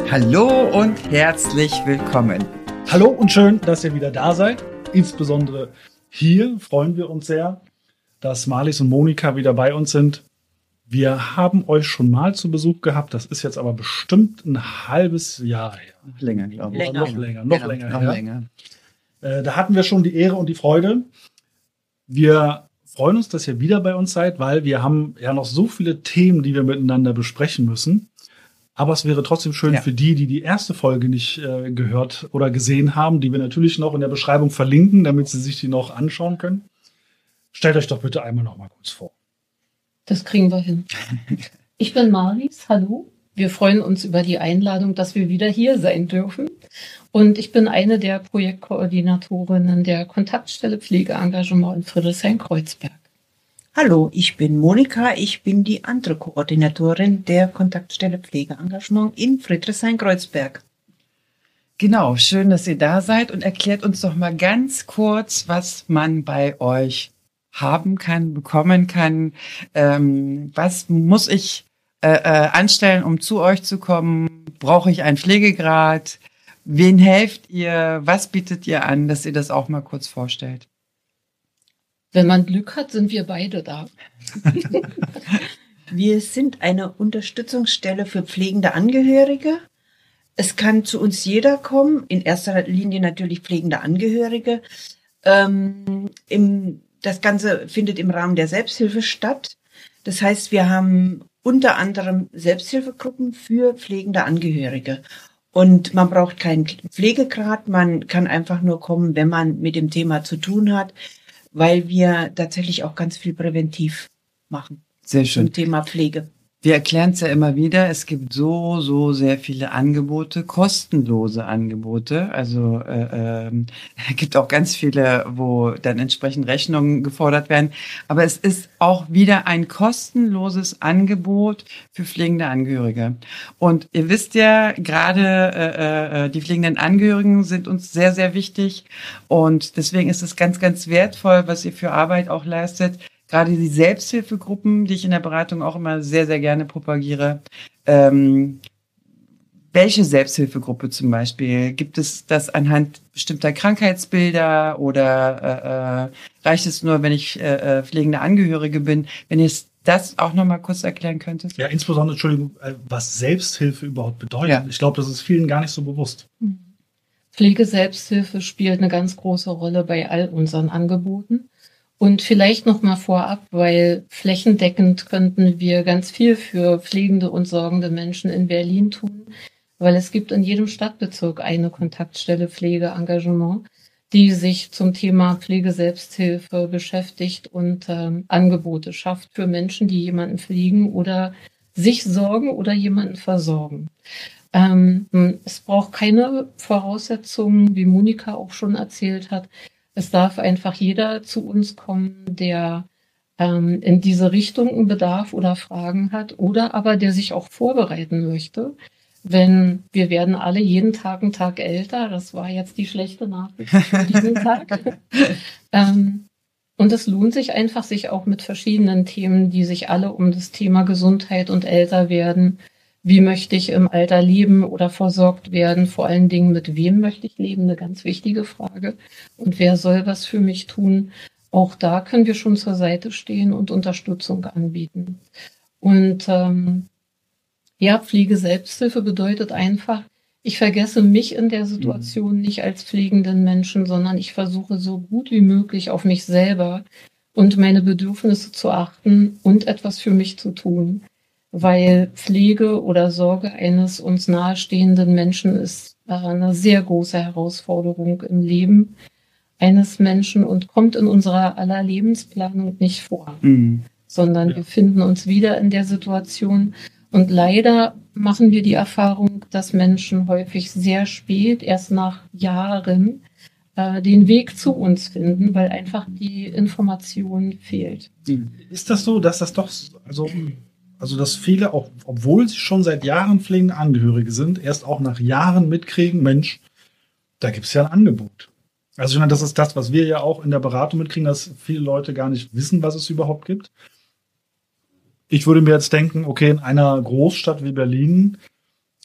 Hallo und herzlich willkommen. Hallo und schön, dass ihr wieder da seid. Insbesondere hier freuen wir uns sehr, dass Marlies und Monika wieder bei uns sind. Wir haben euch schon mal zu Besuch gehabt. Das ist jetzt aber bestimmt ein halbes Jahr her. Noch länger, glaube ich. Noch länger. Da hatten wir schon die Ehre und die Freude. Wir freuen uns, dass ihr wieder bei uns seid, weil wir haben ja noch so viele Themen, die wir miteinander besprechen müssen. Aber es wäre trotzdem schön für die erste Folge nicht gehört oder gesehen haben, die wir natürlich noch in der Beschreibung verlinken, damit sie sich die noch anschauen können. Stellt euch doch bitte einmal noch mal kurz vor. Das kriegen wir hin. Ich bin Marlies, hallo. Wir freuen uns über die Einladung, dass wir wieder hier sein dürfen. Und ich bin eine der Projektkoordinatorinnen der Kontaktstelle Pflegeengagement in Friedrichshain-Kreuzberg. Hallo, ich bin Monika. Ich bin die andere Koordinatorin der Kontaktstelle Pflegeengagement in Friedrichshain-Kreuzberg. Genau, schön, dass ihr da seid und erklärt uns doch mal ganz kurz, was man bei euch haben kann, bekommen kann. Was muss ich anstellen, um zu euch zu kommen? Brauche ich einen Pflegegrad? Wen helft ihr? Was bietet ihr an, dass ihr das auch mal kurz vorstellt? Wenn man Glück hat, sind wir beide da. Wir sind eine Unterstützungsstelle für pflegende Angehörige. Es kann zu uns jeder kommen, in erster Linie natürlich pflegende Angehörige. Das Ganze findet im Rahmen der Selbsthilfe statt. Das heißt, wir haben unter anderem Selbsthilfegruppen für pflegende Angehörige. Und man braucht keinen Pflegegrad, man kann einfach nur kommen, wenn man mit dem Thema zu tun hat, weil wir tatsächlich auch ganz viel präventiv machen. Sehr schön. Zum Thema Pflege. Wir erklären es ja immer wieder, es gibt so sehr viele Angebote, kostenlose Angebote. Also gibt auch ganz viele, wo dann entsprechend Rechnungen gefordert werden. Aber es ist auch wieder ein kostenloses Angebot für pflegende Angehörige. Und ihr wisst ja, gerade die pflegenden Angehörigen sind uns sehr, sehr wichtig. Und deswegen ist es ganz, ganz wertvoll, was ihr für Arbeit auch leistet. Gerade die Selbsthilfegruppen, die ich in der Beratung auch immer sehr, sehr gerne propagiere. Welche Selbsthilfegruppe zum Beispiel? Gibt es das anhand bestimmter Krankheitsbilder oder reicht es nur, wenn ich pflegende Angehörige bin? Wenn ihr das auch noch mal kurz erklären könntet? Ja, insbesondere, Entschuldigung, was Selbsthilfe überhaupt bedeutet. Ja. Ich glaube, das ist vielen gar nicht so bewusst. Pflegeselbsthilfe spielt eine ganz große Rolle bei all unseren Angeboten. Und vielleicht noch mal vorab, weil flächendeckend könnten wir ganz viel für pflegende und sorgende Menschen in Berlin tun, weil es gibt in jedem Stadtbezirk eine Kontaktstelle Pflegeengagement, die sich zum Thema Pflegeselbsthilfe beschäftigt und Angebote schafft für Menschen, die jemanden pflegen oder sich sorgen oder jemanden versorgen. Es braucht keine Voraussetzungen, wie Monika auch schon erzählt hat. Es darf einfach jeder zu uns kommen, der in diese Richtung einen Bedarf oder Fragen hat oder aber der sich auch vorbereiten möchte. Wenn wir werden alle jeden Tag einen Tag älter, das war jetzt die schlechte Nachricht für diesen Tag. Und es lohnt sich einfach, sich auch mit verschiedenen Themen, die sich alle um das Thema Gesundheit und Älterwerden, wie möchte ich im Alter leben oder versorgt werden? Vor allen Dingen, mit wem möchte ich leben? Eine ganz wichtige Frage. Und wer soll was für mich tun? Auch da können wir schon zur Seite stehen und Unterstützung anbieten. Und Pflege-Selbsthilfe bedeutet einfach, ich vergesse mich in der Situation nicht als pflegenden Menschen, sondern ich versuche so gut wie möglich auf mich selber und meine Bedürfnisse zu achten und etwas für mich zu tun. Weil Pflege oder Sorge eines uns nahestehenden Menschen ist eine sehr große Herausforderung im Leben eines Menschen und kommt in unserer aller Lebensplanung nicht vor, sondern wir finden uns wieder in der Situation. Und leider machen wir die Erfahrung, dass Menschen häufig sehr spät, erst nach Jahren, den Weg zu uns finden, weil einfach die Information fehlt. Ist das so, dass das doch, also dass viele, auch obwohl sie schon seit Jahren pflegende Angehörige sind, erst auch nach Jahren mitkriegen, Mensch, da gibt es ja ein Angebot. Also ich meine, das ist das, was wir ja auch in der Beratung mitkriegen, dass viele Leute gar nicht wissen, was es überhaupt gibt. Ich würde mir jetzt denken, okay, in einer Großstadt wie Berlin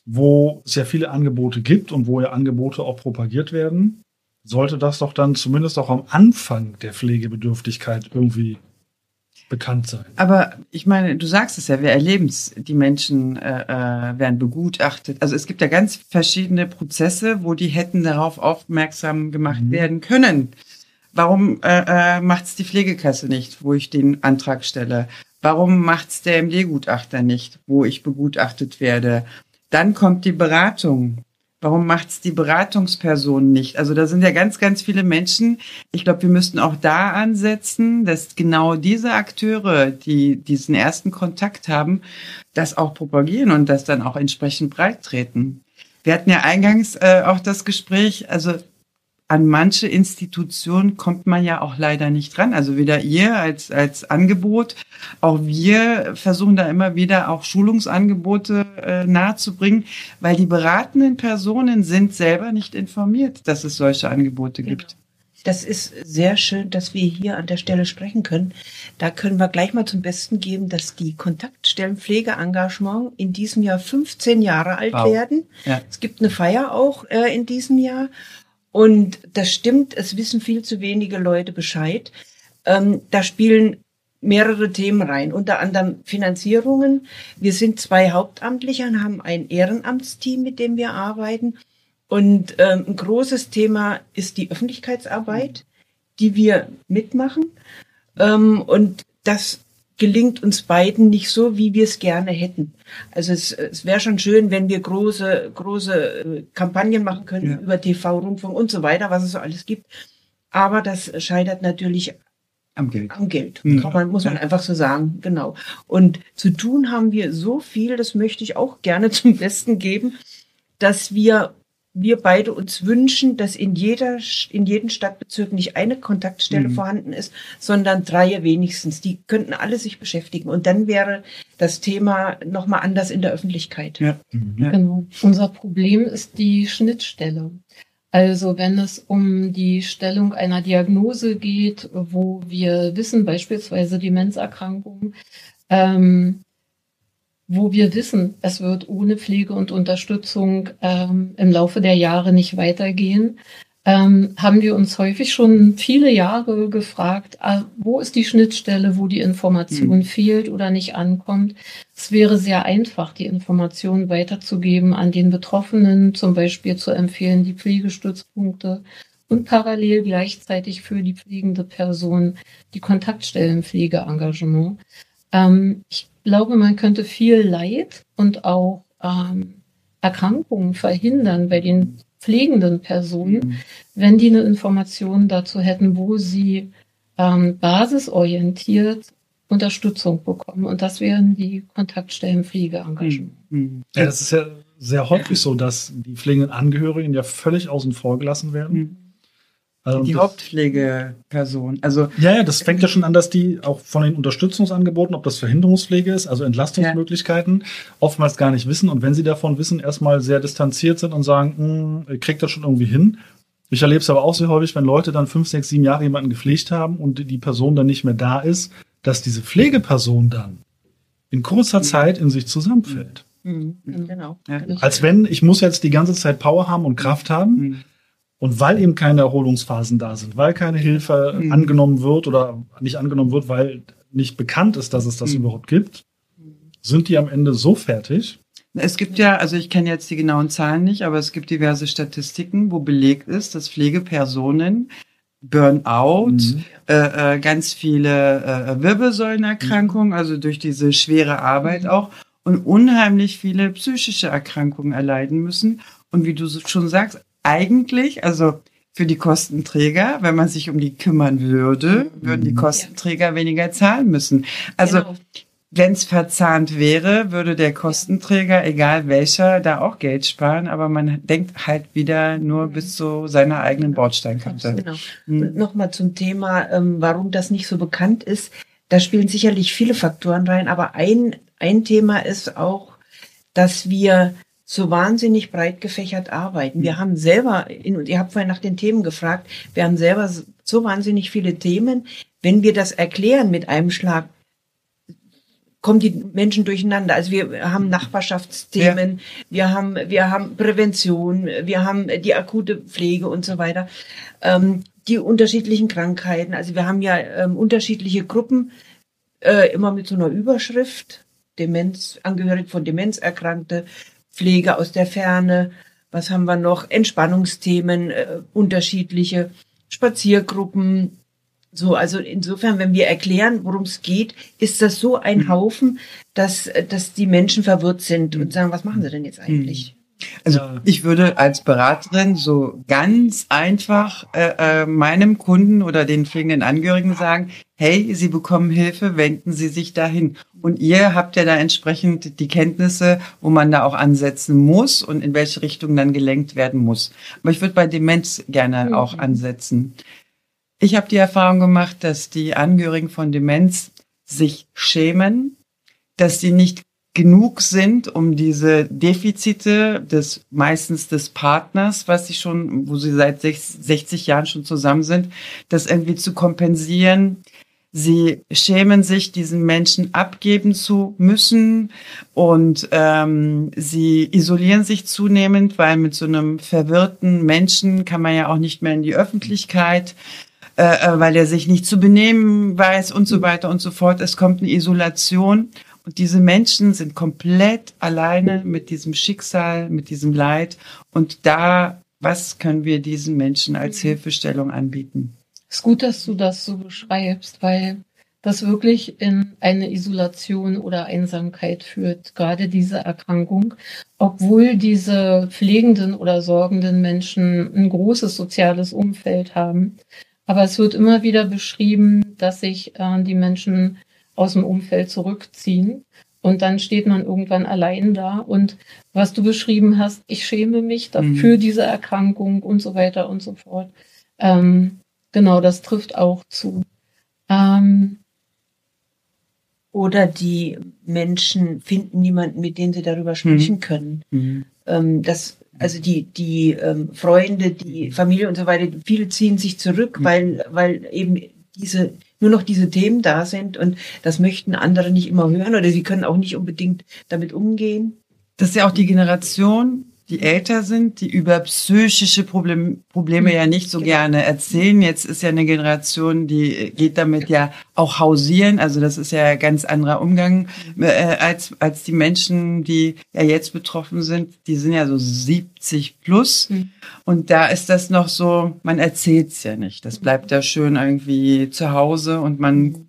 wo es ja viele Angebote gibt und wo ja Angebote auch propagiert werden, sollte das doch dann zumindest auch am Anfang der Pflegebedürftigkeit irgendwie bekannt sein. Aber ich meine, du sagst es ja, wir erleben es, die Menschen werden begutachtet. Also es gibt ja ganz verschiedene Prozesse, wo die hätten darauf aufmerksam gemacht werden können. Warum macht es die Pflegekasse nicht, wo ich den Antrag stelle? Warum macht es der MD-Gutachter nicht, wo ich begutachtet werde? Dann kommt die Beratung. Warum macht es die Beratungsperson nicht? Also da sind ja ganz, ganz viele Menschen. Ich glaube, wir müssten auch da ansetzen, dass genau diese Akteure, die diesen ersten Kontakt haben, das auch propagieren und das dann auch entsprechend breit treten. Wir hatten ja eingangs auch das Gespräch, also an manche Institutionen kommt man ja auch leider nicht ran. Also weder ihr als Angebot, auch wir versuchen da immer wieder auch Schulungsangebote nahezubringen, weil die beratenden Personen sind selber nicht informiert, dass es solche Angebote gibt. Das ist sehr schön, dass wir hier an der Stelle sprechen können. Da können wir gleich mal zum Besten geben, dass die Kontaktstellen Pflegeengagement in diesem Jahr 15 Jahre alt werden. Ja. Es gibt eine Feier auch in diesem Jahr. Und das stimmt, es wissen viel zu wenige Leute Bescheid. Da spielen mehrere Themen rein, unter anderem Finanzierungen. Wir sind 2 Hauptamtliche und haben ein Ehrenamtsteam, mit dem wir arbeiten. Und ein großes Thema ist die Öffentlichkeitsarbeit, die wir mitmachen. Und das gelingt uns beiden nicht so, wie wir es gerne hätten. Also es wäre schon schön, wenn wir große Kampagnen machen könnten über TV, Rundfunk und so weiter, was es so alles gibt. Aber das scheitert natürlich am Geld. Muss man einfach so sagen, genau. Und zu tun haben wir so viel, das möchte ich auch gerne zum Besten geben, dass wir beide uns wünschen, dass in jedem Stadtbezirk nicht eine Kontaktstelle vorhanden ist, sondern 3 wenigstens. Die könnten alle sich beschäftigen. Und dann wäre das Thema nochmal anders in der Öffentlichkeit. Ja. Genau. Unser Problem ist die Schnittstelle. Also wenn es um die Stellung einer Diagnose geht, wo wir wissen, beispielsweise Demenzerkrankungen, wo wir wissen, es wird ohne Pflege und Unterstützung im Laufe der Jahre nicht weitergehen, haben wir uns häufig schon viele Jahre gefragt, wo ist die Schnittstelle, wo die Information fehlt oder nicht ankommt. Es wäre sehr einfach, die Information weiterzugeben an den Betroffenen, zum Beispiel zu empfehlen, die Pflegestützpunkte und parallel gleichzeitig für die pflegende Person die Kontaktstellenpflegeengagement. Ich glaube, man könnte viel Leid und auch Erkrankungen verhindern bei den pflegenden Personen, wenn die eine Information dazu hätten, wo sie basisorientiert Unterstützung bekommen. Und das wären die Kontaktstellenpflegeengagement. Ja, das ist ja sehr häufig so, dass die pflegenden Angehörigen ja völlig außen vor gelassen werden. Die Hauptpflegeperson. Also ja, das fängt ja schon an, dass die auch von den Unterstützungsangeboten, ob das Verhinderungspflege ist, also Entlastungsmöglichkeiten, oftmals gar nicht wissen. Und wenn sie davon wissen, erstmal sehr distanziert sind und sagen, ihr kriegt das schon irgendwie hin. Ich erlebe es aber auch sehr häufig, wenn Leute dann 5, 6, 7 Jahre jemanden gepflegt haben und die Person dann nicht mehr da ist, dass diese Pflegeperson dann in kurzer Zeit in sich zusammenfällt. Genau. Ja. Als wenn, ich muss jetzt die ganze Zeit Power haben und Kraft haben. Und weil eben keine Erholungsphasen da sind, weil keine Hilfe angenommen wird oder nicht angenommen wird, weil nicht bekannt ist, dass es das überhaupt gibt, sind die am Ende so fertig. Es gibt ja, also ich kenne jetzt die genauen Zahlen nicht, aber es gibt diverse Statistiken, wo belegt ist, dass Pflegepersonen Burnout, ganz viele Wirbelsäulenerkrankungen, also durch diese schwere Arbeit auch, und unheimlich viele psychische Erkrankungen erleiden müssen. Und wie du schon sagst, eigentlich, also für die Kostenträger, wenn man sich um die kümmern würde, würden die Kostenträger weniger zahlen müssen. Also wenn es verzahnt wäre, würde der Kostenträger, egal welcher, da auch Geld sparen, aber man denkt halt wieder nur bis zu seiner eigenen Bordsteinkante. Genau. Nochmal zum Thema, warum das nicht so bekannt ist. Da spielen sicherlich viele Faktoren rein, aber ein Thema ist auch, dass wir so wahnsinnig breit gefächert arbeiten. Wir haben selber, ihr habt vorhin nach den Themen gefragt, wir haben selber so wahnsinnig viele Themen. Wenn wir das erklären mit einem Schlag, kommen die Menschen durcheinander. Also wir haben Nachbarschaftsthemen, wir haben Prävention, wir haben die akute Pflege und so weiter. Die unterschiedlichen Krankheiten. Also wir haben ja unterschiedliche Gruppen, immer mit so einer Überschrift. Demenz, Angehörige von Demenzerkrankte, Pflege aus der Ferne. Was haben wir noch? Entspannungsthemen, unterschiedliche Spaziergruppen. So, also insofern, wenn wir erklären, worum es geht, ist das so ein Haufen, dass die Menschen verwirrt sind und sagen, was machen sie denn jetzt eigentlich? Also ich würde als Beraterin so ganz einfach meinem Kunden oder den pflegenden Angehörigen sagen, hey, Sie bekommen Hilfe, wenden Sie sich dahin. Und ihr habt ja da entsprechend die Kenntnisse, wo man da auch ansetzen muss und in welche Richtung dann gelenkt werden muss. Aber ich würde bei Demenz gerne auch ansetzen. Ich habe die Erfahrung gemacht, dass die Angehörigen von Demenz sich schämen, dass sie nicht genug sind, um diese Defizite meistens des Partners, wo sie seit 60 Jahren schon zusammen sind, das irgendwie zu kompensieren. Sie schämen sich, diesen Menschen abgeben zu müssen und sie isolieren sich zunehmend, weil mit so einem verwirrten Menschen kann man ja auch nicht mehr in die Öffentlichkeit, weil er sich nicht zu benehmen weiß und so weiter und so fort. Es kommt eine Isolation. Und diese Menschen sind komplett alleine mit diesem Schicksal, mit diesem Leid. Und was können wir diesen Menschen als Hilfestellung anbieten? Es ist gut, dass du das so beschreibst, weil das wirklich in eine Isolation oder Einsamkeit führt, gerade diese Erkrankung, obwohl diese pflegenden oder sorgenden Menschen ein großes soziales Umfeld haben. Aber es wird immer wieder beschrieben, dass sich die Menschen aus dem Umfeld zurückziehen und dann steht man irgendwann allein da. Und was du beschrieben hast, ich schäme mich für diese Erkrankung und so weiter und so fort. Genau, das trifft auch zu. Oder die Menschen finden niemanden, mit dem sie darüber sprechen können. Also die Freunde, die Familie und so weiter, viele ziehen sich zurück, weil eben nur noch diese Themen da sind und das möchten andere nicht immer hören oder sie können auch nicht unbedingt damit umgehen. Das ist ja auch die Generation, die älter sind, die über psychische Probleme ja nicht so gerne erzählen. Jetzt ist ja eine Generation, die geht damit ja auch hausieren. Also das ist ja ein ganz anderer Umgang als die Menschen, die ja jetzt betroffen sind. Die sind ja so 70 plus. Und da ist das noch so, man erzählt's ja nicht. Das bleibt ja schön irgendwie zu Hause und man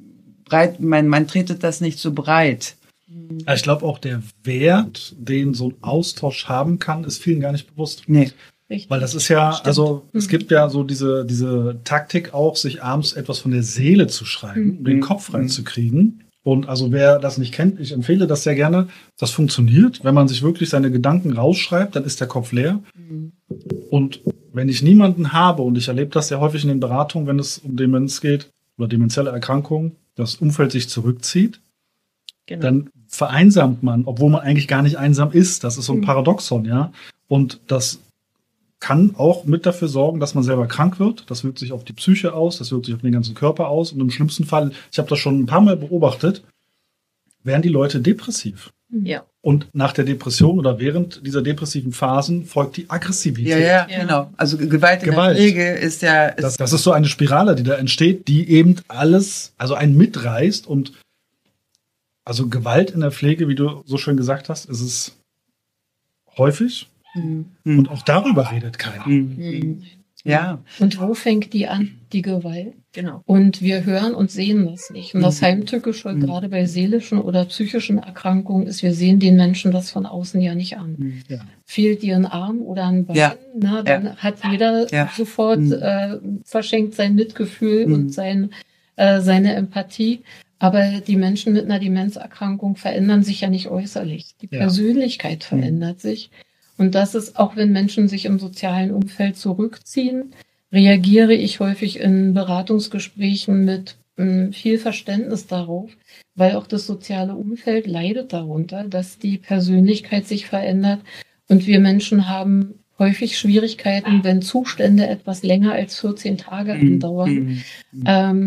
tretet das nicht so breit. Ich glaube auch der Wert, den so ein Austausch haben kann, ist vielen gar nicht bewusst. Nee. Richtig. Weil das ist ja, also es gibt ja so diese Taktik auch, sich abends etwas von der Seele zu schreiben, um den Kopf frei zu kriegen. Und also wer das nicht kennt, ich empfehle das sehr gerne. Das funktioniert. Wenn man sich wirklich seine Gedanken rausschreibt, dann ist der Kopf leer. Und wenn ich niemanden habe, und ich erlebe das sehr häufig in den Beratungen, wenn es um Demenz geht oder demenzielle Erkrankungen, das Umfeld sich zurückzieht, dann vereinsamt man, obwohl man eigentlich gar nicht einsam ist. Das ist so ein Paradoxon, ja. Und das kann auch mit dafür sorgen, dass man selber krank wird. Das wirkt sich auf die Psyche aus, das wirkt sich auf den ganzen Körper aus. Und im schlimmsten Fall, ich habe das schon ein paar Mal beobachtet, werden die Leute depressiv. Ja. Und nach der Depression oder während dieser depressiven Phasen folgt die Aggressivität. Ja, genau. Also Gewalt in der Pflege ist ja... Das ist so eine Spirale, die da entsteht, die eben alles, also einen mitreißt. Und also Gewalt in der Pflege, wie du so schön gesagt hast, ist es häufig. Und auch darüber redet keiner. Ja. Und wo fängt die an, die Gewalt? Genau. Und wir hören und sehen das nicht. Und das Heimtückische, gerade bei seelischen oder psychischen Erkrankungen, ist, wir sehen den Menschen das von außen ja nicht an. Ja. Fehlt dir ein Arm oder ein Bein, dann hat jeder sofort verschenkt sein Mitgefühl und seine Empathie. Aber die Menschen mit einer Demenzerkrankung verändern sich ja nicht äußerlich. Die Persönlichkeit verändert sich. Und das ist, auch wenn Menschen sich im sozialen Umfeld zurückziehen, reagiere ich häufig in Beratungsgesprächen mit viel Verständnis darauf, weil auch das soziale Umfeld leidet darunter, dass die Persönlichkeit sich verändert. Und wir Menschen haben häufig Schwierigkeiten, wenn Zustände etwas länger als 14 Tage andauern,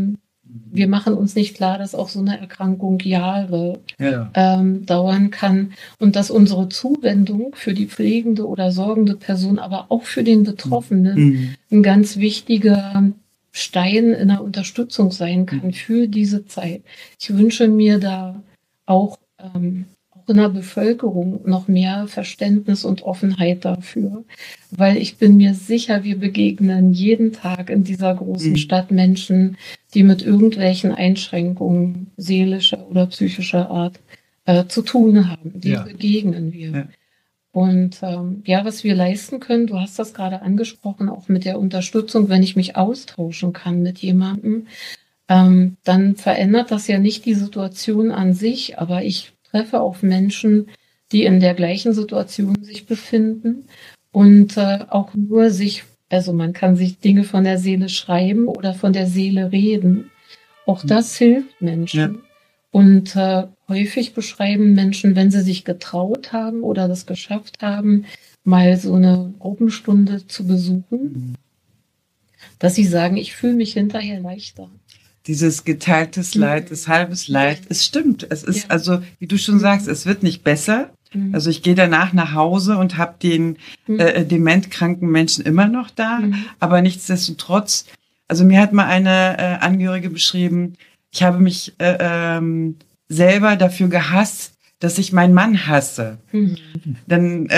wir machen uns nicht klar, dass auch so eine Erkrankung Jahre dauern kann und dass unsere Zuwendung für die pflegende oder sorgende Person, aber auch für den Betroffenen ein ganz wichtiger Stein in der Unterstützung sein kann für diese Zeit. Ich wünsche mir da auch in der Bevölkerung noch mehr Verständnis und Offenheit dafür, weil ich bin mir sicher, wir begegnen jeden Tag in dieser großen Stadt Menschen, die mit irgendwelchen Einschränkungen seelischer oder psychischer Art zu tun haben. Die begegnen wir. Ja. Und was wir leisten können, du hast das gerade angesprochen, auch mit der Unterstützung, wenn ich mich austauschen kann mit jemandem, dann verändert das ja nicht die Situation an sich, aber ich treffe auf Menschen, die in der gleichen Situation sich befinden und auch nur also man kann sich Dinge von der Seele schreiben oder von der Seele reden. Auch das hilft Menschen. Ja. Und häufig beschreiben Menschen, wenn sie sich getraut haben oder das geschafft haben, mal so eine Gruppenstunde zu besuchen, dass sie sagen, ich fühle mich hinterher leichter. Dieses geteiltes Leid, das halbes Leid, es stimmt. Es ist also, wie du schon sagst, es wird nicht besser. Also ich gehe danach nach Hause und habe den dementkranken Menschen immer noch da. Aber nichtsdestotrotz, also mir hat mal eine Angehörige beschrieben, ich habe mich selber dafür gehasst, dass ich meinen Mann hasse. Dann,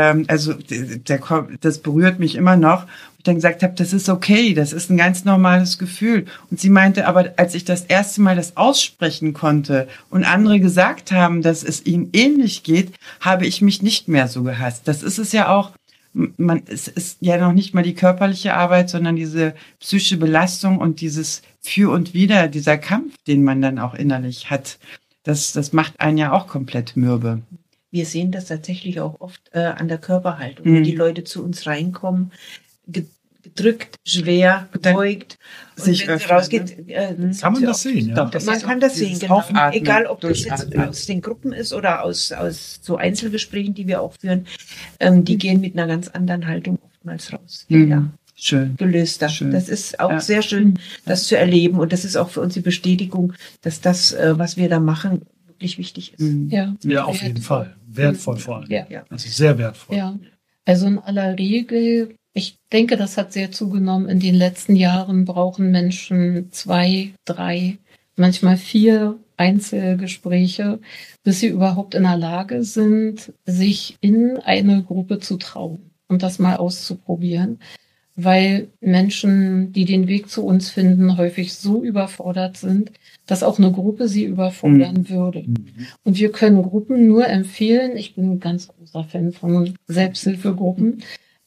das berührt mich immer noch. Und ich dann gesagt habe, das ist okay, das ist ein ganz normales Gefühl. Und sie meinte, aber als ich das erste Mal das aussprechen konnte und andere gesagt haben, dass es ihnen ähnlich geht, habe ich mich nicht mehr so gehasst. Das ist es ja auch. Es ist ja noch nicht mal die körperliche Arbeit, sondern diese psychische Belastung und dieses Für und Wider, dieser Kampf, den man dann auch innerlich hat. Das macht einen ja auch komplett mürbe. Wir sehen das tatsächlich auch oft an der Körperhaltung. Wenn die Leute zu uns reinkommen, gedrückt, schwer, gebeugt. Sich wenn sie rausgeht, kann man das sehen? Ja. Man kann das sehen, genau. Egal, ob das jetzt aus den Gruppen ist oder aus so Einzelgesprächen, die wir auch führen. Die gehen mit einer ganz anderen Haltung oftmals raus. Ja. Schön. Gelöster. Schön. Das ist auch sehr schön, das zu erleben. Und das ist auch für uns die Bestätigung, dass das, was wir da machen, wirklich wichtig ist. Ja, auf jeden Fall. Wertvoll vor allem. Ja. Also sehr wertvoll. Ja. Also in aller Regel, ich denke, das hat sehr zugenommen. In den letzten Jahren brauchen Menschen 2, 3, manchmal 4 Einzelgespräche, bis sie überhaupt in der Lage sind, sich in eine Gruppe zu trauen und das mal auszuprobieren. Weil Menschen, die den Weg zu uns finden, häufig so überfordert sind, dass auch eine Gruppe sie überfordern würde. Und wir können Gruppen nur empfehlen. Ich bin ein ganz großer Fan von Selbsthilfegruppen.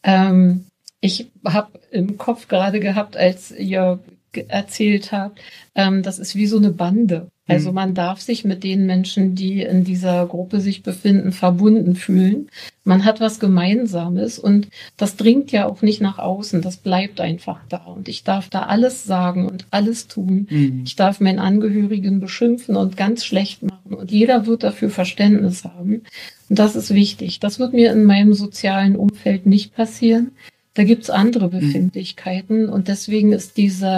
Ich habe im Kopf gerade gehabt, als ihr erzählt habt, das ist wie so eine Bande. Also man darf sich mit den Menschen, die in dieser Gruppe sich befinden, verbunden fühlen. Man hat was Gemeinsames und das dringt ja auch nicht nach außen. Das bleibt einfach da. Und ich darf da alles sagen und alles tun. Ich darf meinen Angehörigen beschimpfen und ganz schlecht machen. Und jeder wird dafür Verständnis haben. Und das ist wichtig. Das wird mir in meinem sozialen Umfeld nicht passieren. Da gibt's andere Befindlichkeiten. Und deswegen ist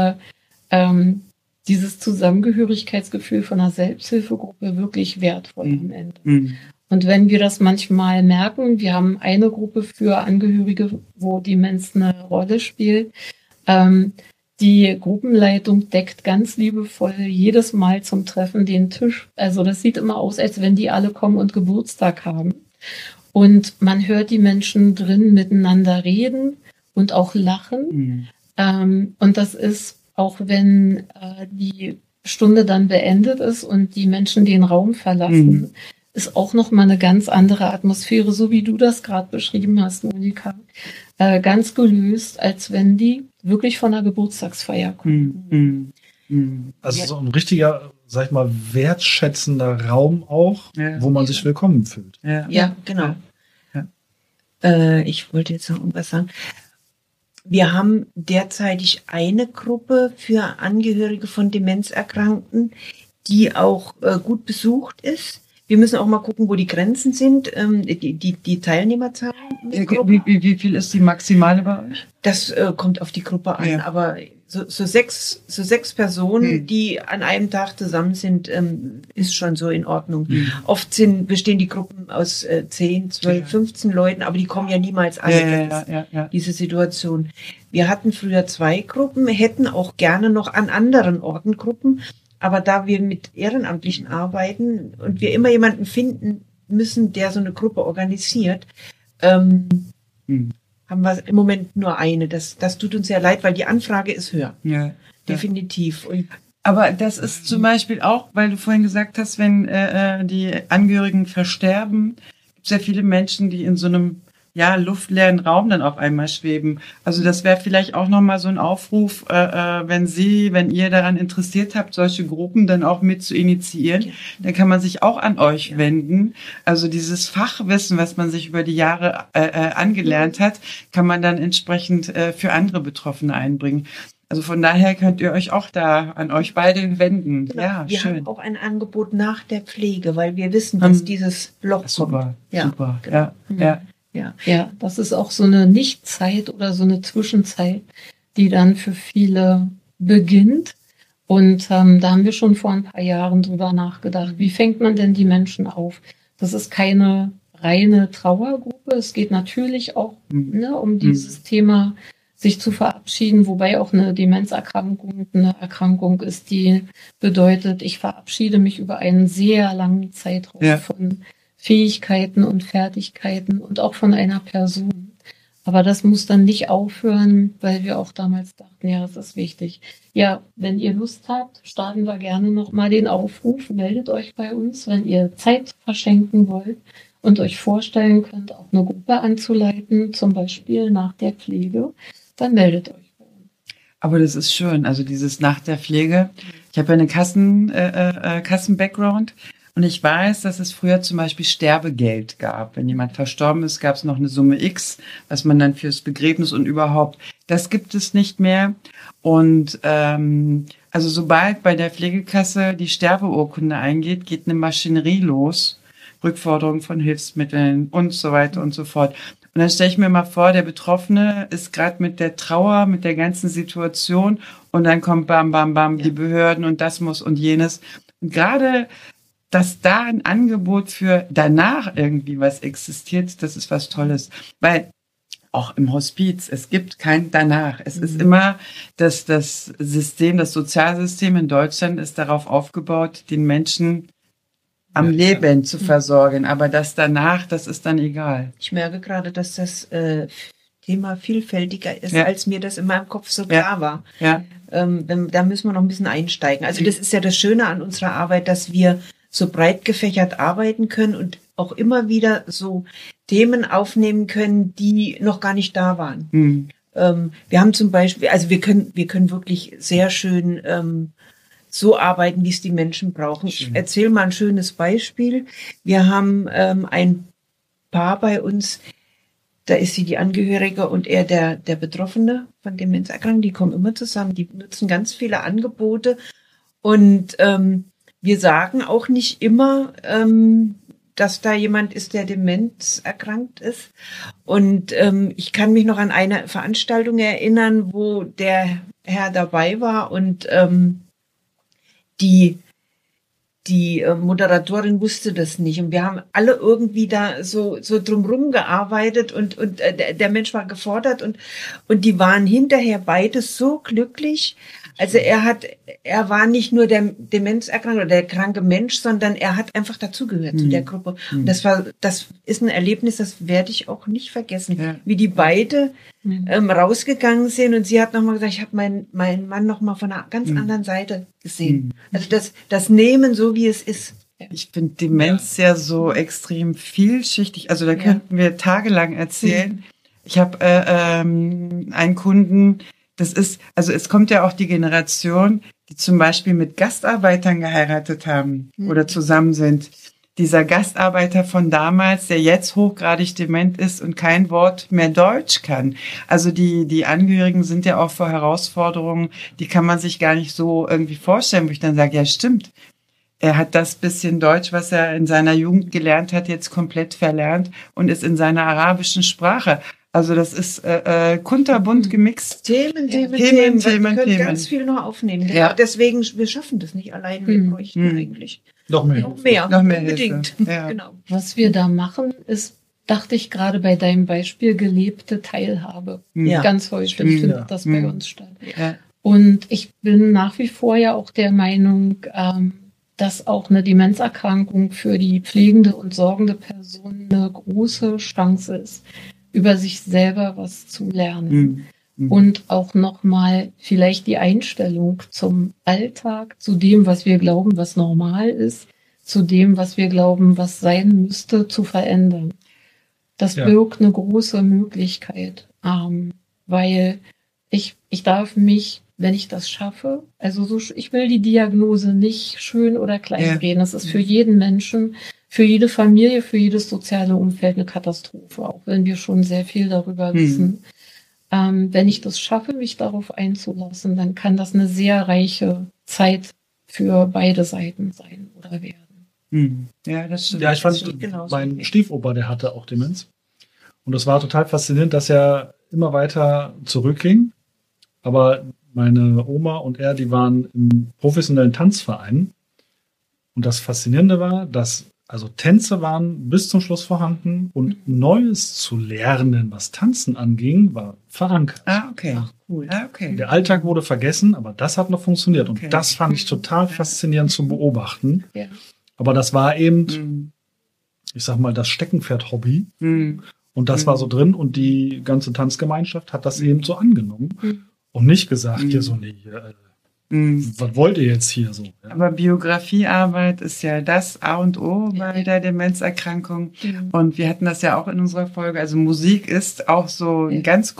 dieses Zusammengehörigkeitsgefühl von einer Selbsthilfegruppe wirklich wertvoll am Ende. Und wenn wir das manchmal merken, wir haben eine Gruppe für Angehörige, wo Demenz eine Rolle spielt, die Gruppenleitung deckt ganz liebevoll jedes Mal zum Treffen den Tisch. Also das sieht immer aus, als wenn die alle kommen und Geburtstag haben. Und man hört die Menschen drin miteinander reden und auch lachen. Und das ist, auch wenn die Stunde dann beendet ist und die Menschen den Raum verlassen, ist auch noch mal eine ganz andere Atmosphäre, so wie du das gerade beschrieben hast, Monika. Ganz gelöst, als wenn die wirklich von einer Geburtstagsfeier kommen. Also so ein richtiger, sag ich mal, wertschätzender Raum auch, wo man sich willkommen fühlt. Ja, genau. Ich wollte jetzt noch irgendwas sagen. Wir haben derzeitig eine Gruppe für Angehörige von Demenzerkrankten, die auch gut besucht ist. wir müssen auch mal gucken, wo die Grenzen sind, die Teilnehmerzahlen. Wie viel ist die maximale bei euch? Das kommt auf die Gruppe an, Ja. aber so sechs Personen, die an einem Tag zusammen sind, ist schon so in Ordnung. Oft bestehen die Gruppen aus 10, 12, 15 Leuten, aber die kommen ja niemals alle. Das ist diese Situation. Wir hatten früher 2 Gruppen, hätten auch gerne noch an anderen Orten Gruppen, aber da wir mit Ehrenamtlichen arbeiten und wir immer jemanden finden müssen, der so eine Gruppe organisiert, haben wir im Moment nur eine. Das tut uns sehr leid, weil die Anfrage ist höher. Ja. Definitiv. Und Aber das ist zum Beispiel auch, weil du vorhin gesagt hast, wenn die Angehörigen versterben, gibt es ja viele Menschen, die in so einem luftleeren Raum dann auf einmal schweben. Also das wäre vielleicht auch nochmal so ein Aufruf, wenn ihr daran interessiert habt, solche Gruppen dann auch mit zu initiieren, dann kann man sich auch an euch wenden. Also dieses Fachwissen, was man sich über die Jahre angelernt hat, kann man dann entsprechend für andere Betroffene einbringen. Also von daher könnt ihr euch auch da an euch beide wenden. genau, Ja, wir schön. haben auch ein Angebot nach der Pflege, weil wir wissen, dass dieses Loch Super, kommt. Ja, super. genau. Ja. Ja, das ist auch so eine Nichtzeit oder so eine Zwischenzeit, die dann für viele beginnt. Und da haben wir schon vor ein paar Jahren drüber nachgedacht, wie fängt man denn die Menschen auf? Das ist keine reine Trauergruppe. Es geht natürlich auch um dieses Thema, sich zu verabschieden, wobei auch eine Demenzerkrankung eine Erkrankung ist, die bedeutet, ich verabschiede mich über einen sehr langen Zeitraum von Fähigkeiten und Fertigkeiten und auch von einer Person. Aber das muss dann nicht aufhören, weil wir auch damals dachten, ja, das ist wichtig. Ja, wenn ihr Lust habt, starten wir gerne nochmal den Aufruf. Meldet euch bei uns, wenn ihr Zeit verschenken wollt und euch vorstellen könnt, auch eine Gruppe anzuleiten, zum Beispiel nach der Pflege, dann meldet euch bei uns. Aber das ist schön, also dieses nach der Pflege. Ich habe ja eine Kassen-Background. Und ich weiß, dass es früher zum Beispiel Sterbegeld gab. Wenn jemand verstorben ist, gab es noch eine Summe X, was man dann fürs Begräbnis und überhaupt, das gibt es nicht mehr. Und also sobald bei der Pflegekasse die Sterbeurkunde eingeht, geht eine Maschinerie los. Rückforderung von Hilfsmitteln und so weiter und so fort. Und dann stelle ich mir mal vor, der Betroffene ist gerade mit der Trauer, mit der ganzen Situation und dann kommt bam, bam, bam, die Behörden und das muss und jenes. Und gerade dass da ein Angebot für danach irgendwie was existiert, das ist was Tolles. Weil auch im Hospiz, es gibt kein danach. Es ist immer das System, das Sozialsystem in Deutschland ist darauf aufgebaut, den Menschen am Leben zu versorgen. Aber das danach, das ist dann egal. Ich merke gerade, dass das Thema vielfältiger ist, als mir das in meinem Kopf so klar war. Ja. Da müssen wir noch ein bisschen einsteigen. Also das ist ja das Schöne an unserer Arbeit, dass wir so breit gefächert arbeiten können und auch immer wieder so Themen aufnehmen können, die noch gar nicht da waren. Wir haben zum Beispiel, also wir können wirklich sehr schön so arbeiten, wie es die Menschen brauchen. Ich erzähle mal ein schönes Beispiel. Wir haben ein Paar bei uns, da ist sie die Angehörige und er der Betroffene von Demenzerkrankung. Die kommen immer zusammen, die nutzen ganz viele Angebote und wir sagen auch nicht immer, dass da jemand ist, der demenzerkrankt ist. Und ich kann mich noch an eine Veranstaltung erinnern, wo der Herr dabei war und die Moderatorin wusste das nicht. Und wir haben alle irgendwie da so drumrum gearbeitet und der Mensch war gefordert und die waren hinterher beide so glücklich. Also er war nicht nur der Demenzerkrankte oder der kranke Mensch, sondern er hat einfach dazugehört zu der Gruppe. Und das ist ein Erlebnis, das werde ich auch nicht vergessen, wie die beide rausgegangen sind und sie hat nochmal gesagt, ich habe meinen Mann nochmal von einer ganz anderen Seite gesehen. Also das Nehmen so, wie es ist. Ich finde Demenz ja so extrem vielschichtig. Also da könnten wir tagelang erzählen. Ich habe einen Kunden, das ist, also es kommt ja auch die Generation, die zum Beispiel mit Gastarbeitern geheiratet haben oder zusammen sind. Dieser Gastarbeiter von damals, der jetzt hochgradig dement ist und kein Wort mehr Deutsch kann. Also die Angehörigen sind ja auch vor Herausforderungen, die kann man sich gar nicht so irgendwie vorstellen, wo ich dann sage, ja stimmt. er hat das bisschen Deutsch, was er in seiner Jugend gelernt hat, jetzt komplett verlernt und ist in seiner arabischen Sprache. Also das ist kunterbunt gemixt. Themen. Wir können ganz viel noch aufnehmen. Ja. Deswegen, wir schaffen das nicht allein. Wir bräuchten eigentlich Noch mehr. Noch mehr unbedingt. Ja. Genau. Was wir da machen, ist, dachte ich gerade bei deinem Beispiel, gelebte Teilhabe. Ja. Ganz häufig findet das bei uns statt. Ja. Und ich bin nach wie vor ja auch der Meinung, dass auch eine Demenzerkrankung für die pflegende und sorgende Person eine große Chance ist, über sich selber was zu lernen. Und auch nochmal vielleicht die Einstellung zum Alltag, zu dem, was wir glauben, was normal ist, zu dem, was wir glauben, was sein müsste, zu verändern. Das birgt eine große Möglichkeit, weil ich darf mich, wenn ich das schaffe, also ich will die Diagnose nicht schön oder klein reden. Das ist für jeden Menschen, für jede Familie, für jedes soziale Umfeld eine Katastrophe, auch wenn wir schon sehr viel darüber wissen. Wenn ich das schaffe, mich darauf einzulassen, dann kann das eine sehr reiche Zeit für beide Seiten sein oder werden. Ja, das stimmt. Ja, ich fand, mein Stiefoper, der hatte auch Demenz. Und es war total faszinierend, dass er immer weiter zurückging. Aber meine Oma und er, die waren im professionellen Tanzverein. Und das Faszinierende war, dass also Tänze waren bis zum Schluss vorhanden und Neues zu lernen, was Tanzen anging, war verankert. Ah, okay. Ach, cool. Ah, okay. Der Alltag wurde vergessen, aber das hat noch funktioniert. Und das fand ich total faszinierend zu beobachten. Ja. Aber das war eben, ich sag mal, das Steckenpferd-Hobby. Und das war so drin und die ganze Tanzgemeinschaft hat das eben so angenommen und nicht gesagt, hier so, nee, was wollt ihr jetzt hier so? Ja. Aber Biografiearbeit ist ja das A und O bei der Demenzerkrankung. Und wir hatten das ja auch in unserer Folge. Also Musik ist auch so ein ganz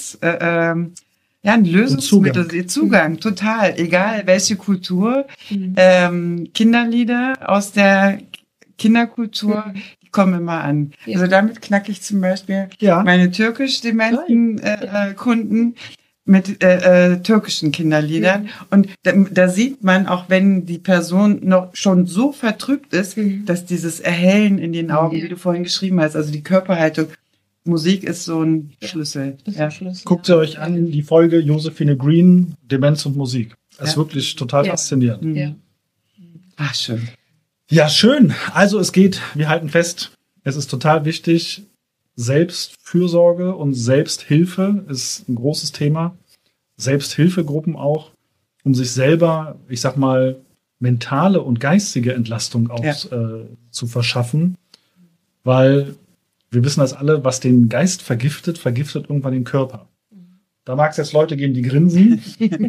ein Lösungsmittel, Zugang, total. Egal welche Kultur. Kinderlieder aus der Kinderkultur, die kommen immer an. Also damit knacke ich zum Beispiel meine türkisch-dementen Kunden mit türkischen Kinderliedern. Und da sieht man, auch wenn die Person noch schon so vertrübt ist, dass dieses Erhellen in den Augen, wie du vorhin geschrieben hast, also die Körperhaltung, Musik ist so ein Schlüssel. Guckt ihr euch an, die Folge Josephine Green, Demenz und Musik. Das ist wirklich total faszinierend. Ach, schön. Ja, schön. Also wir halten fest, es ist total wichtig, Selbstfürsorge und Selbsthilfe ist ein großes Thema. Selbsthilfegruppen auch, um sich selber, ich sag mal, mentale und geistige Entlastung auch zu verschaffen. Weil wir wissen das alle, was den Geist vergiftet, vergiftet irgendwann den Körper. Da mag es jetzt Leute geben, die grinsen.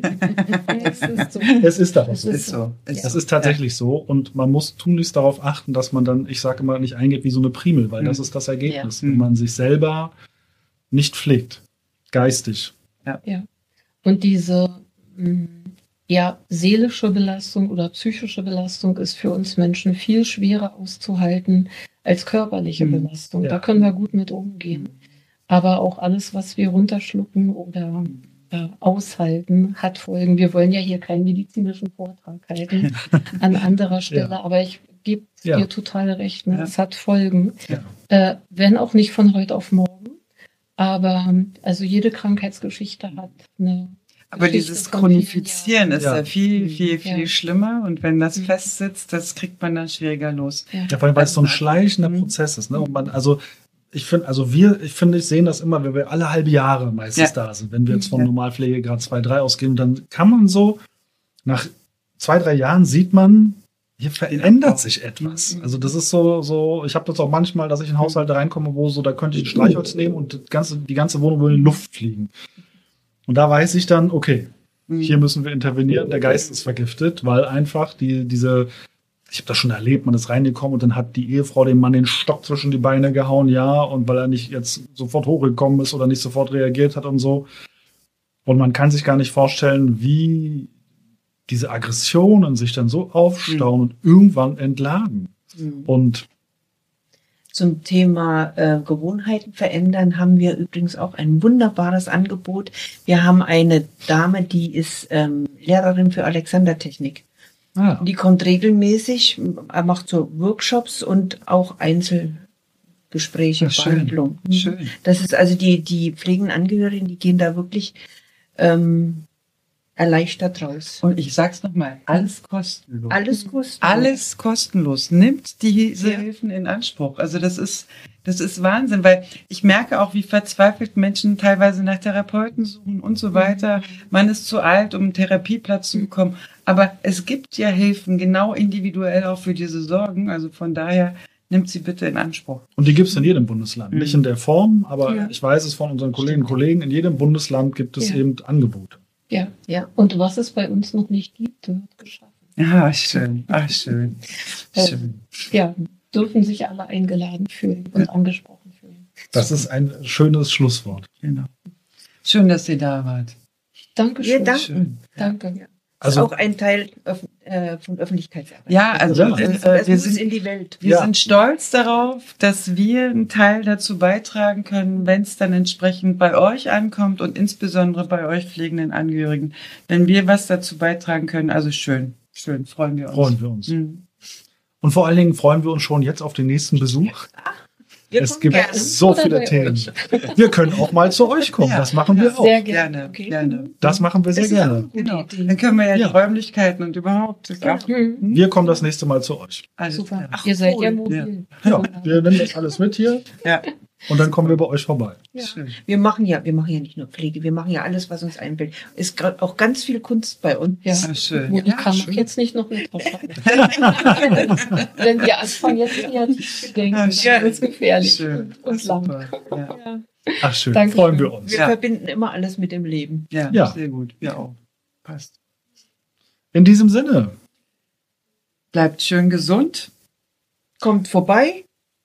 Es ist aber so. Es ist tatsächlich so. Und man muss tunlichst darauf achten, dass man dann, ich sage immer, nicht eingeht wie so eine Primel, weil das ist das Ergebnis, wenn man sich selber nicht pflegt, geistig. Ja. Und diese seelische Belastung oder psychische Belastung ist für uns Menschen viel schwerer auszuhalten als körperliche Belastung. Da können wir gut mit umgehen. Aber auch alles, was wir runterschlucken oder aushalten, hat Folgen. Wir wollen ja hier keinen medizinischen Vortrag halten an anderer Stelle, aber ich gebe dir total recht. Ne? Es hat Folgen. Wenn auch nicht von heute auf morgen. Aber also jede Krankheitsgeschichte hat eine Aber dieses Chronifizieren ist ja viel schlimmer. Und wenn das festsitzt, das kriegt man dann schwieriger los. Ja, vor allem, weil es so ein schleichender Prozess ist. Ne? Und ich finde, ich sehe das immer, wenn wir alle halbe Jahre meistens da sind. Wenn wir jetzt von Normalpflegegrad 2, 3 ausgehen, dann kann man so, nach 2, 3 Jahren sieht man, hier verändert sich etwas. Also das ist so, ich habe das auch manchmal, dass ich in Haushalte reinkomme, wo so, da könnte ich ein Streichholz nehmen und die ganze Wohnung würde in die Luft fliegen. Und da weiß ich dann, okay, hier müssen wir intervenieren, der Geist ist vergiftet, weil einfach ich habe das schon erlebt, man ist reingekommen und dann hat die Ehefrau dem Mann den Stock zwischen die Beine gehauen, und weil er nicht jetzt sofort hochgekommen ist oder nicht sofort reagiert hat und so. Und man kann sich gar nicht vorstellen, wie diese Aggressionen sich dann so aufstauen und irgendwann entladen. Und zum Thema Gewohnheiten verändern haben wir übrigens auch ein wunderbares Angebot. Wir haben eine Dame, die ist Lehrerin für Alexandertechnik. Ah. Die kommt regelmäßig, er macht so Workshops und auch Einzelgespräche, Ja, schön. Behandlung. Schön. Das ist also die pflegenden Angehörigen, die gehen da wirklich erleichtert raus. Und ich sag's nochmal, alles kostenlos. Alles kostenlos. Alles kostenlos. Nimmt diese Ja. Hilfen in Anspruch. Also das ist Wahnsinn, weil ich merke auch, wie verzweifelt Menschen teilweise nach Therapeuten suchen und so weiter. Man ist zu alt, um einen Therapieplatz zu bekommen. Aber es gibt ja Hilfen, genau individuell auch für diese Sorgen. Also von daher nimmt sie bitte in Anspruch. Und die gibt es in jedem Bundesland. Nicht in der Form, aber Ja. ich weiß es von unseren Kolleginnen und Kollegen, in jedem Bundesland gibt es Ja. eben Angebote. Ja. Ja. Und was es bei uns noch nicht gibt, wird geschaffen. Ah, schön. Ach, schön. Schön. Ja, dürfen sich alle eingeladen fühlen und angesprochen fühlen. Das ist ein schönes Schlusswort. Genau. Schön, dass ihr da wart. Dankeschön. Wir danken. Schön. Danke. Das ist Also auch ein Teil von Öffentlichkeitsarbeit. Ja, also Ja. Das wir muss sind in die Welt. Wir Ja. sind stolz darauf, dass wir einen Teil dazu beitragen können, wenn es dann entsprechend bei euch ankommt und insbesondere bei euch pflegenden Angehörigen. Wenn wir was dazu beitragen können, also schön, freuen wir uns. freuen wir uns. Mhm. Und vor allen Dingen freuen wir uns schon jetzt auf den nächsten Besuch. Wir Es kommen gibt gerne. so Oder viele bei Themen. euch. Wir können auch mal zu euch kommen. Ja. Das machen wir auch. Sehr gerne. Gerne, Okay. gerne. Das machen wir sehr Das ist auch gerne. eine gute Genau. Idee. Dann können wir ja, Ja. die Räumlichkeiten und überhaupt. Mhm. Wir kommen das nächste Mal zu euch. Alles Super. klar. Ihr seid ja cool. mobil. Ja, wir nehmen das alles mit hier Ja, und dann kommen wir bei euch vorbei. Ja. schön. Wir machen ja nicht nur Pflege, wir machen ja alles, was uns einfällt. Ist gerade auch ganz viel Kunst bei uns. Ja. Ah, schön. Wo die Ja, Kammer schön. jetzt nicht noch mit drauf haben. Wenn wir anfangen, jetzt kreativ zu denken, Ja, dann schön. wird es gefährlich Schön. und lang. Super. Ja. Ja. Ach schön, Dankeschön. freuen wir uns. Wir Ja. verbinden immer alles mit dem Leben. Ja, Ja. sehr gut. Wir auch. Passt. In diesem Sinne, Bleibt schön gesund. Kommt vorbei.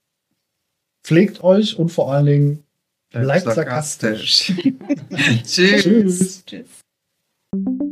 pflegt euch und vor allen Dingen bleibt sarkastisch. Tschüss. Tschüss. Tschüss.